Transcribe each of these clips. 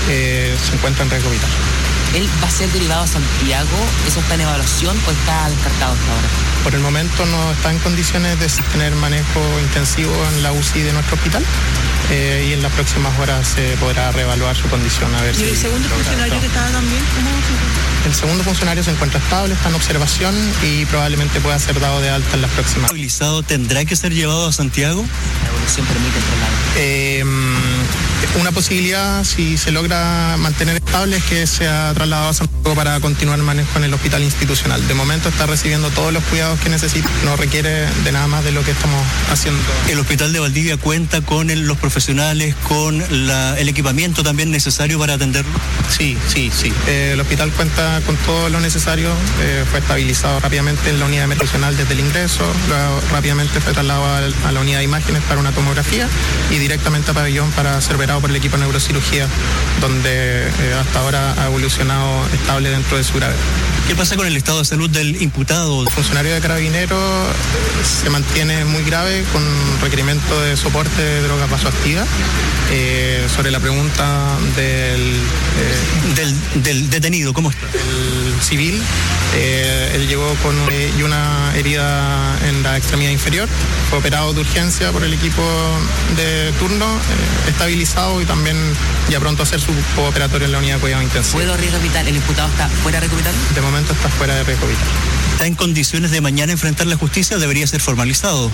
se encuentra en riesgo vital. ¿Él va a ser derivado a Santiago? ¿Eso está en evaluación o está descartado hasta ahora? Por el momento no está en condiciones de tener manejo intensivo en la UCI de nuestro hospital y en las próximas horas se podrá reevaluar su condición. A ver ¿Y el segundo funcionario que estaba también? ¿Cómo se encuentra? El segundo funcionario se encuentra estable, está en observación y probablemente pueda ser dado de alta en las próximas. ¿Tendrá que ser llevado a Santiago? La evolución permite el traslado. Una posibilidad, si se logra mantener estable, es que sea trasladado a Santiago para continuar el manejo en el hospital institucional. De momento está recibiendo todos los cuidados que necesita, no requiere de nada más de lo que estamos haciendo. ¿El hospital de Valdivia cuenta con los profesionales, con el equipamiento también necesario para atenderlo? Sí. El hospital cuenta con todo lo necesario, fue estabilizado rápidamente en la unidad metronacional desde el ingreso, luego rápidamente fue trasladado a la unidad de imágenes para una tomografía y directamente a pabellón para ser operado por el equipo de neurocirugía, donde hasta ahora ha evolucionado estable dentro de su gravedad. ¿Qué pasa con el estado de salud del imputado? El funcionario de Carabineros se mantiene muy grave con requerimiento de soporte de droga vasoactiva. Sobre la pregunta del detenido, ¿cómo está? El civil, él llegó con una herida en la extremidad inferior, fue operado de urgencia por el equipo de turno, estabilizado y también ya pronto a hacer su operatorio en la unidad de cuidado intensivo. ¿Puedo riesgo vital? ¿El imputado está fuera de riesgo vital? De momento está fuera de riesgo vital. ¿Está en condiciones de mañana enfrentar la justicia o debería ser formalizado?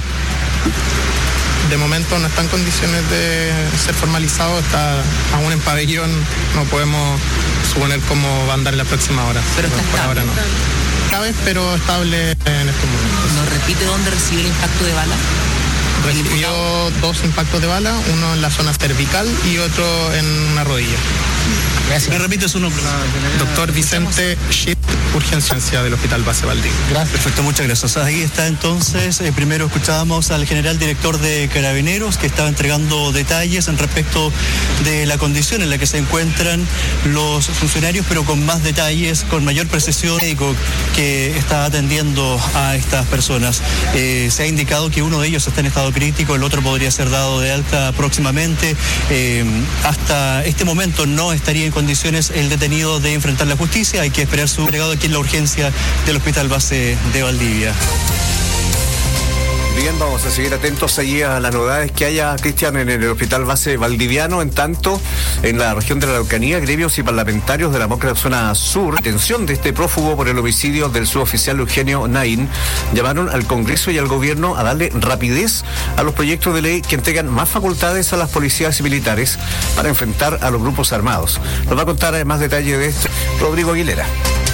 De momento no está en condiciones de ser formalizado, está aún en pabellón, no podemos suponer cómo va a andar en la próxima hora. Pero está por estable. ahora no. Grave, pero estable en estos momentos. ¿Nos repite dónde recibió el impacto de bala? Recibió 2 impactos de bala, uno en la zona cervical y otro en una rodilla. Gracias. ¿Me repite su nombre? Doctor Vicente Schitt, urgencia del Hospital Base Valdivia. Gracias. Perfecto, muchas gracias. Ahí está entonces, primero escuchábamos al general director de Carabineros que estaba entregando detalles en respecto de la condición en la que se encuentran los funcionarios, pero con más detalles, con mayor precisión médico que está atendiendo a estas personas. Se ha indicado que uno de ellos está en estado crítico, el otro podría ser dado de alta próximamente. Hasta este momento no estaría en condiciones el detenido de enfrentar la justicia, hay que esperar su entregado aquí en la urgencia del Hospital Base de Valdivia. Bien, vamos a seguir atentos allí a las novedades que haya, Cristian, en el Hospital Base Valdiviano. En tanto, en la región de la Araucanía, gremios y parlamentarios de la Demócrata Zona Sur, detención de este prófugo por el homicidio del suboficial Eugenio Naín, llamaron al Congreso y al Gobierno a darle rapidez a los proyectos de ley que entregan más facultades a las policías y militares para enfrentar a los grupos armados. Nos va a contar más detalles de esto Rodrigo Aguilera.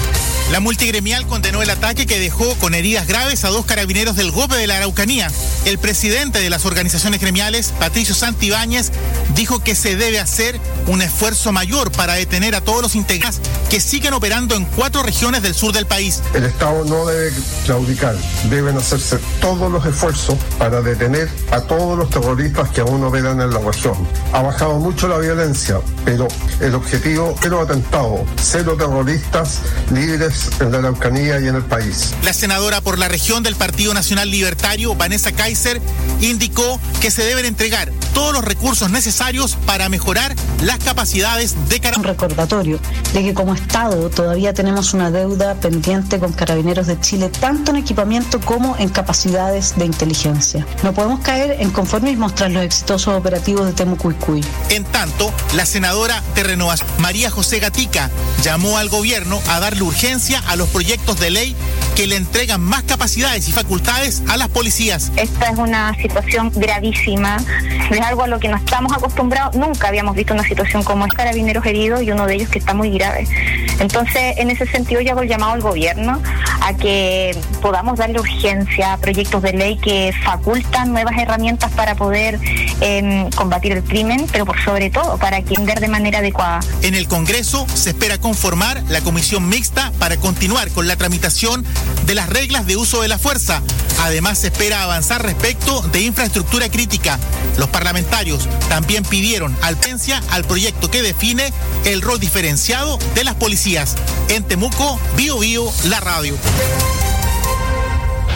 La multigremial condenó el ataque que dejó con heridas graves a 2 carabineros del GOPE de la Araucanía. El presidente de las organizaciones gremiales, Patricio Santibáñez, dijo que se debe hacer un esfuerzo mayor para detener a todos los integrantes que siguen operando en 4 regiones del sur del país. El Estado no debe claudicar, deben hacerse todos los esfuerzos para detener a todos los terroristas que aún operan en la región. Ha bajado mucho la violencia, pero el objetivo, 0 atentados, 0 terroristas libres en la Araucanía y en el país. La senadora por la región del Partido Nacional Libertario, Vanessa Kaiser, indicó que se deben entregar todos los recursos necesarios para mejorar las capacidades de Carabineros. Un recordatorio de que como Estado todavía tenemos una deuda pendiente con Carabineros de Chile, tanto en equipamiento como en capacidades de inteligencia. No podemos caer en conformismos tras los exitosos operativos de Temucuicui. En tanto, la senadora de Renovación, María José Gatica, llamó al gobierno a darle urgencia a los proyectos de ley que le entregan más capacidades y facultades a las policías. Esta es una situación gravísima, es algo a lo que no estamos acostumbrados, nunca habíamos visto una situación como esta, carabineros heridos y uno de ellos que está muy grave. Entonces, en ese sentido yo hago el llamado al gobierno a que podamos darle urgencia a proyectos de ley que facultan nuevas herramientas para poder combatir el crimen, pero por sobre todo para atender de manera adecuada. En el Congreso se espera conformar la comisión mixta para continuar con la tramitación de las reglas de uso de la fuerza. Además, se espera avanzar respecto de infraestructura crítica. Los parlamentarios también pidieron alpencia al proyecto que define el rol diferenciado de las policías. En Temuco, Bio Bio, la radio.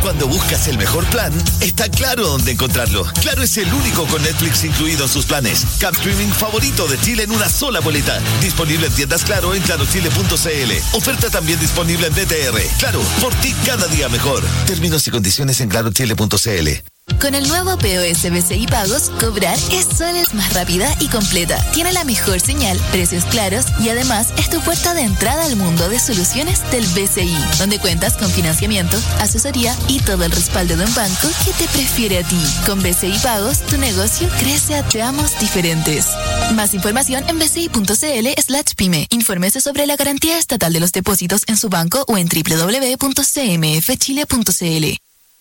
Cuando buscas el mejor plan, está claro dónde encontrarlo. Claro es el único con Netflix incluido en sus planes. Cap Streaming favorito de Chile en una sola boleta. Disponible en tiendas Claro en clarochile.cl. Oferta también disponible en DTR. Claro, por ti cada día mejor. Términos y condiciones en clarochile.cl. Con el nuevo POS BCI Pagos, cobrar es más rápida y completa. Tiene la mejor señal, precios claros y además es tu puerta de entrada al mundo de soluciones del BCI, donde cuentas con financiamiento, asesoría y todo el respaldo de un banco que te prefiere a ti. Con BCI Pagos, tu negocio crece a tramos diferentes. Más información en bci.cl/pyme. Infórmese sobre la garantía estatal de los depósitos en su banco o en www.cmfchile.cl.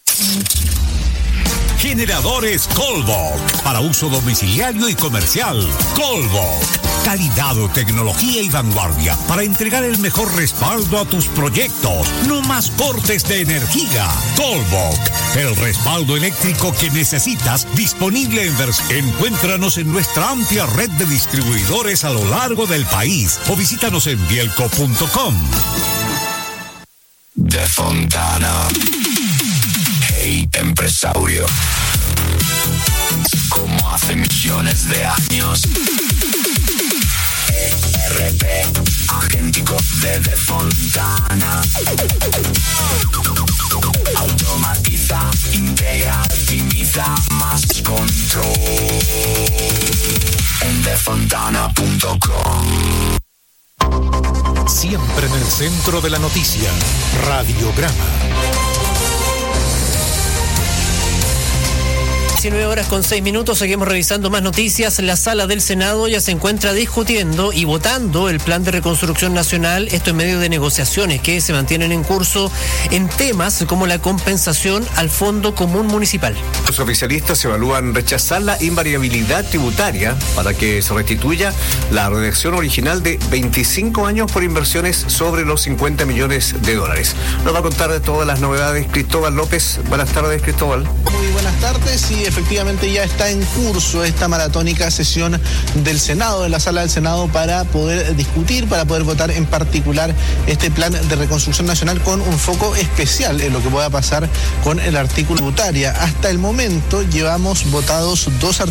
Generadores Colbok para uso domiciliario y comercial. Colbok, calidad, tecnología y vanguardia para entregar el mejor respaldo a tus proyectos. No más cortes de energía. Colbok, el respaldo eléctrico que necesitas, disponible en Encuéntranos en nuestra amplia red de distribuidores a lo largo del país o visítanos en bielco.com. De Fontana. Hey, empresario. Como hace millones de años. ERP, agéntico de Fontana. Automatiza, integra, optimiza, más control. En defontana.com. Siempre en el centro de la noticia. Radiograma. 19:06. Seguimos revisando más noticias. La sala del Senado ya se encuentra discutiendo y votando el plan de reconstrucción nacional, esto en medio de negociaciones que se mantienen en curso en temas como la compensación al Fondo Común Municipal. Los oficialistas evalúan rechazar la invariabilidad tributaria para que se restituya la redacción original de 25 años por inversiones sobre los 50 millones de dólares. Nos va a contar de todas las novedades Cristóbal López. Buenas tardes, Cristóbal. Muy buenas tardes. Y efectivamente ya está en curso esta maratónica sesión del Senado, de la sala del Senado, para poder discutir, para poder votar en particular este plan de reconstrucción nacional con un foco especial en lo que pueda pasar con el artículo tributaria. Hasta el momento llevamos votados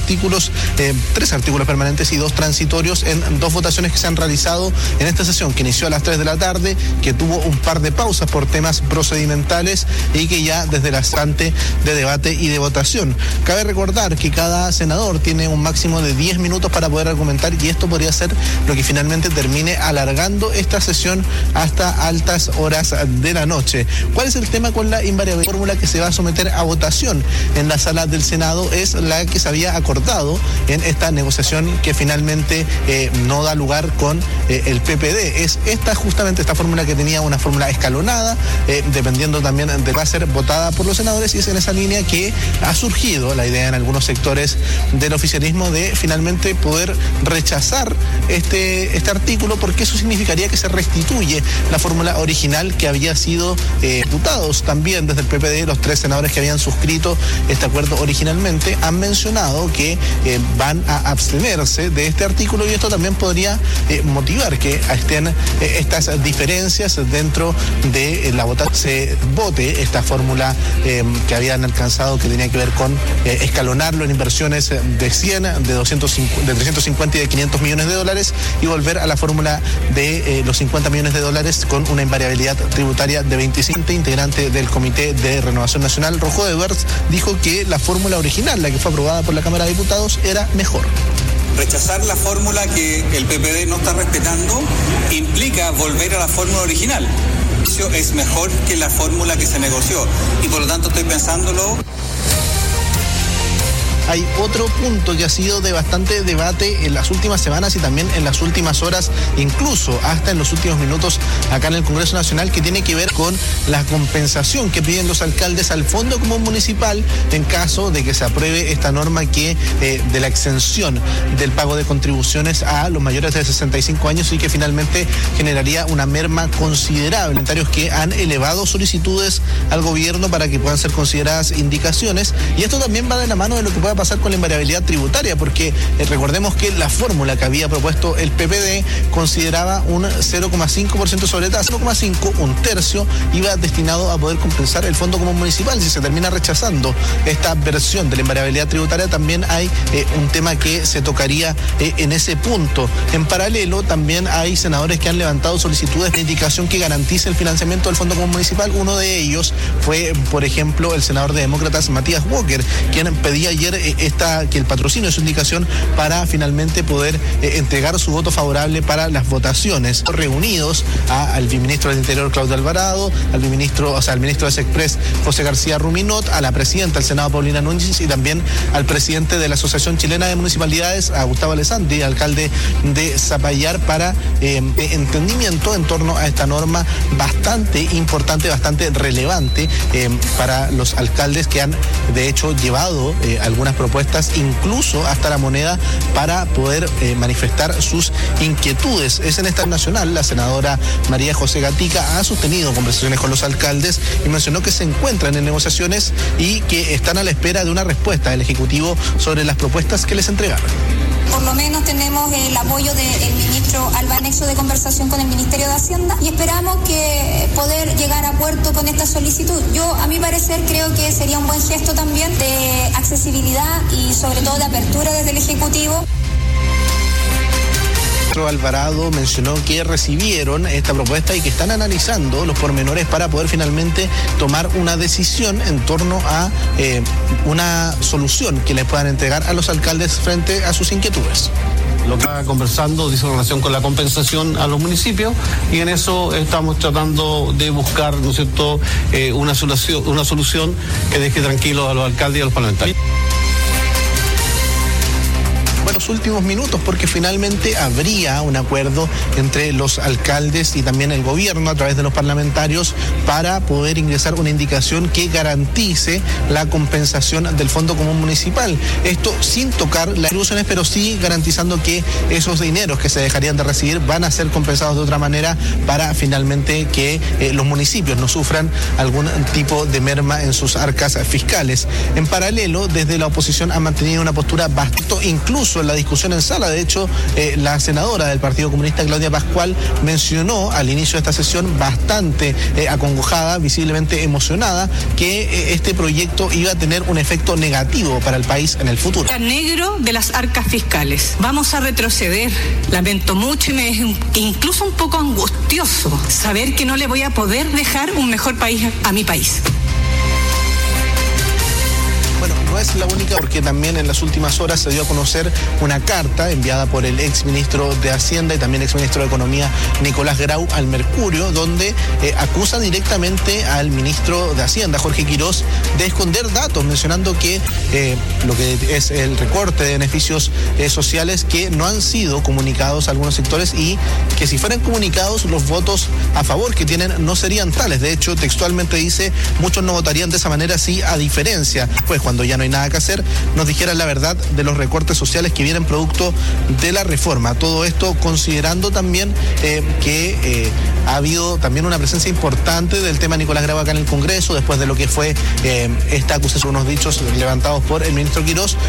tres artículos permanentes y 2 transitorios en 2 votaciones que se han realizado en esta sesión, que inició a las 3 de la tarde, que tuvo un par de pausas por temas procedimentales y que ya desde la instante de debate y de votación. Cabe recordar que cada senador tiene un máximo de 10 minutos para poder argumentar y esto podría ser lo que finalmente termine alargando esta sesión hasta altas horas de la noche. ¿Cuál es el tema con la invariable? La fórmula que se va a someter a votación en la sala del Senado es la que se había acordado en esta negociación que finalmente no da lugar con el PPD. Es justamente esta fórmula que tenía una fórmula escalonada, dependiendo también de va a ser votada por los senadores, y es en esa línea que ha surgido la idea en algunos sectores del oficialismo de finalmente poder rechazar este artículo, porque eso significaría que se restituye la fórmula original que había sido diputados también desde el PPD. Los 3 senadores que habían suscrito este acuerdo originalmente han mencionado que van a abstenerse de este artículo, y esto también podría motivar que estén estas diferencias dentro de la votación. Se vote esta fórmula que habían alcanzado, que tenía que ver con escalonarlo en inversiones de 100, de 250, de 350 y de 500 millones de dólares, y volver a la fórmula de los 50 millones de dólares con una invariabilidad tributaria de 25. Integrante del Comité de Renovación Nacional, Rojo Edwards, dijo que la fórmula original, la que fue aprobada por la Cámara de Diputados, era mejor. Rechazar la fórmula que el PPD no está respetando implica volver a la fórmula original. Eso es mejor que la fórmula que se negoció, y por lo tanto estoy pensándolo. Hay otro punto que ha sido de bastante debate en las últimas semanas y también en las últimas horas, incluso hasta en los últimos minutos acá en el Congreso Nacional, que tiene que ver con la compensación que piden los alcaldes al Fondo Común Municipal en caso de que se apruebe esta norma que de la exención del pago de contribuciones a los mayores de 65 años, y que finalmente generaría una merma considerable. Parlamentarios que han elevado solicitudes al gobierno para que puedan ser consideradas indicaciones, y esto también va de la mano de lo que pueda va a pasar con la invariabilidad tributaria, porque recordemos que la fórmula que había propuesto el PPD consideraba un 0,5% sobre tasa, 0,5, un tercio, iba destinado a poder compensar el Fondo Común Municipal. Si se termina rechazando esta versión de la invariabilidad tributaria, también hay un tema que se tocaría en ese punto. En paralelo, también hay senadores que han levantado solicitudes de indicación que garantice el financiamiento del Fondo Común Municipal. Uno de ellos fue, por ejemplo, el senador de Demócratas, Matías Walker, quien pedía ayer que el patrocinio de su indicación para finalmente poder entregar su voto favorable para las votaciones. Reunidos al viceministro del Interior, Claudio Alvarado, al ministro de Sexpress, José García Ruminot, a la presidenta del Senado, Paulina Núñez, y también al presidente de la Asociación Chilena de Municipalidades, a Gustavo Alessandri, alcalde de Zapallar, para entendimiento en torno a esta norma bastante importante, bastante relevante para los alcaldes que han de hecho llevado algunas propuestas incluso hasta la moneda para poder manifestar sus inquietudes. Es en esta nacional, la senadora María José Gatica ha sostenido conversaciones con los alcaldes y mencionó que se encuentran en negociaciones y que están a la espera de una respuesta del Ejecutivo sobre las propuestas que les entregaron. Por lo menos tenemos el apoyo del ministro Alba, anexo de conversación con el Ministerio de Hacienda, y esperamos que poder llegar a puerto con esta solicitud. Yo, a mi parecer, creo que sería un buen gesto también de accesibilidad y sobre todo de apertura desde el Ejecutivo. Alvarado mencionó que recibieron esta propuesta y que están analizando los pormenores para poder finalmente tomar una decisión en torno a una solución que les puedan entregar a los alcaldes frente a sus inquietudes. Lo que está conversando dice relación con la compensación a los municipios, y en eso estamos tratando de buscar, ¿no es cierto?, una solución que deje tranquilos a los alcaldes y a los parlamentarios. Los últimos minutos, porque finalmente habría un acuerdo entre los alcaldes y también el gobierno a través de los parlamentarios para poder ingresar una indicación que garantice la compensación del Fondo Común Municipal. Esto sin tocar las atribuciones, pero sí garantizando que esos dineros que se dejarían de recibir van a ser compensados de otra manera para finalmente que los municipios no sufran algún tipo de merma en sus arcas fiscales. En paralelo, desde la oposición han mantenido una postura bastante, incluso en la discusión en sala. De hecho, la senadora del Partido Comunista, Claudia Pascual, mencionó al inicio de esta sesión bastante acongojada, visiblemente emocionada, que este proyecto iba a tener un efecto negativo para el país en el futuro. Negro de las arcas fiscales. Vamos a retroceder. Lamento mucho y me es incluso un poco angustioso saber que no le voy a poder dejar un mejor país a mi país. Bueno, no es la única, porque también en las últimas horas se dio a conocer una carta enviada por el exministro de Hacienda y también exministro de Economía, Nicolás Grau, al Mercurio, donde acusa directamente al ministro de Hacienda, Jorge Quirós, de esconder datos, mencionando que lo que es el recorte de beneficios sociales que no han sido comunicados a algunos sectores, y que si fueran comunicados los votos a favor que tienen no serían tales. De hecho, textualmente dice: muchos no votarían de esa manera, sí, a diferencia, pues cuando ya no hay nada que hacer, nos dijeran la verdad de los recortes sociales que vienen producto de la reforma. Todo esto considerando también que ha habido también una presencia importante del tema Nicolás Grau acá en el Congreso, después de lo que fue esta acusación, unos dichos levantados por el ministro Quirós,